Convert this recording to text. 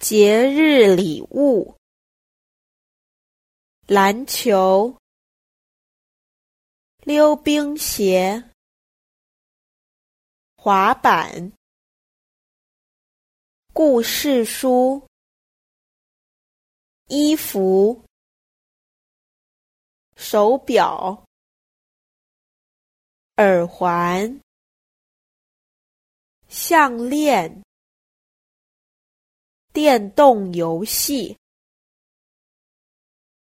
节日礼物：篮球、溜冰鞋、滑板、故事书、衣服、手表、耳环、项链、电动游戏。